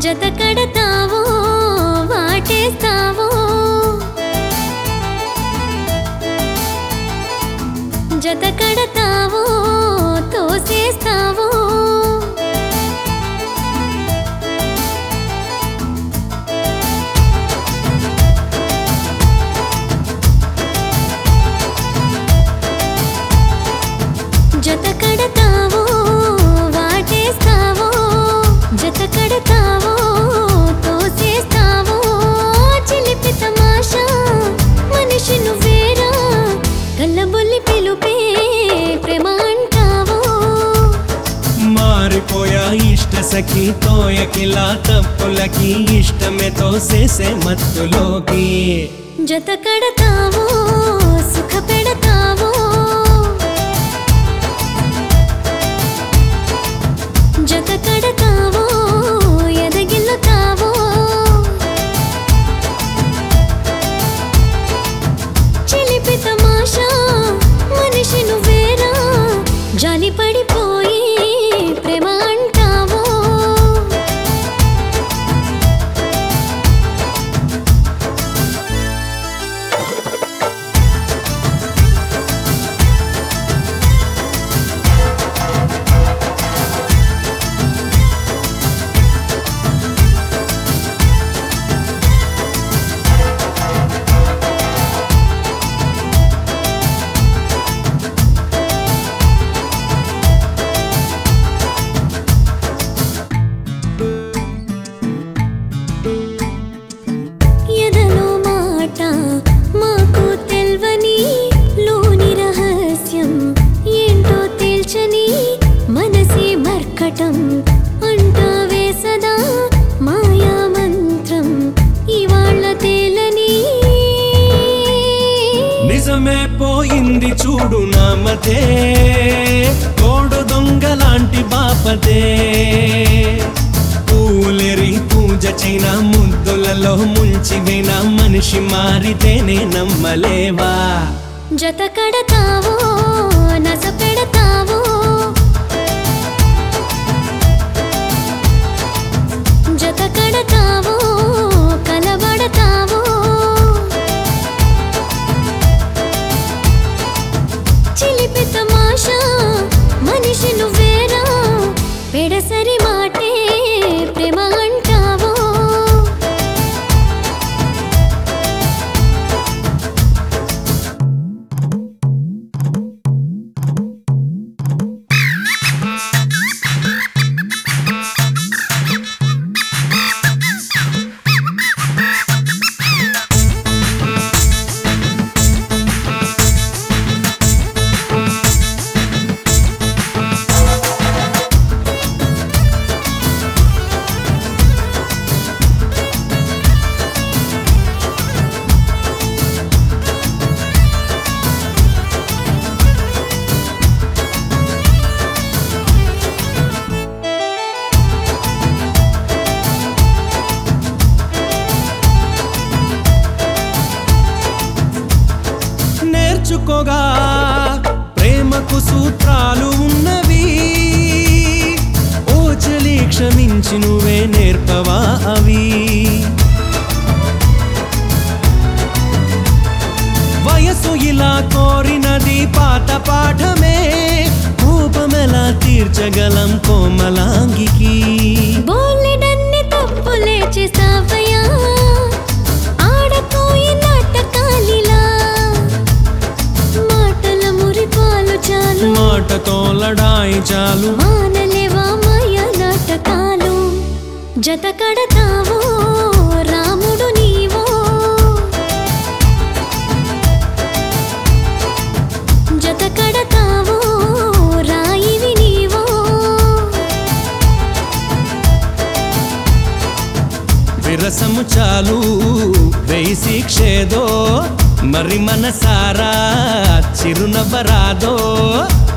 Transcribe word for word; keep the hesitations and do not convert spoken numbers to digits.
జత కడతావో వాటేస్తావో జత కడతావో తోసేస్తావో జత కడతావో వాటేస్తావో జత కడతావో తోసేస్తావో చిలిపి తమాషా మనిషి నువ్వేరా కళ్ళబొల్లి పిలుపే ప్రేమ అంటావో మారిపోయా ఇష్ట సఖి తోయకిలా తప్పులకి ఇష్టమే తోసేసే మత్తులోకి జత కడతావో సుఖ పెడతావో జత కడతావో ఎదగిల్లుతావో చిలిపి తమాషా మనిషి నువ్వేరా జాలి పడిపోయి ప్రేమ అంటావో ఎదలో మాట మాకు తెల్వని లోని రహస్యం ఏంటో తేల్చని మనసే మర్కటం అంటావే సదా మాయా మంత్రం ఇవాళ్ళ తేలని నిజమే పోయింది చూడు నామతే కోడు దొంగలాంటి బాపదే పూలెరి పూజ చైనా ముద్దులలో ముంచివేన మనిషి మారితేనే నమ్మలేవా జత కడతావో నస పెడతావో జత కడతావో కలబడతావో చిలిపి తమాషా మనిషి నువ్వేరా పెడసరి మాటే ప్రేమ అంటావో నేర్చుకోగా ప్రేమకు సూత్రాలు ఉన్నవి ఓ చలి క్షమించి నువ్వే నేర్పవా అవి వయసు ఇలా కోరినది పాత పాఠమే కోపమెలా తీర్చగలం కోమలాంగికి బోలెడన్ని తప్పులే చేసావయ్యా ఆడపోయి నాటకాలిలా మాటల మురిపాలు చాలు మాటతో లడాయి చాలు మానలేవా మాయా నాటకాలు జత కడతావో రాముడు నీవో జత కడతావో రాయివి నీవో విరసము చాలు వెయ్యి శిక్షేదో మరి మనసారా చిరునవ్వరాదో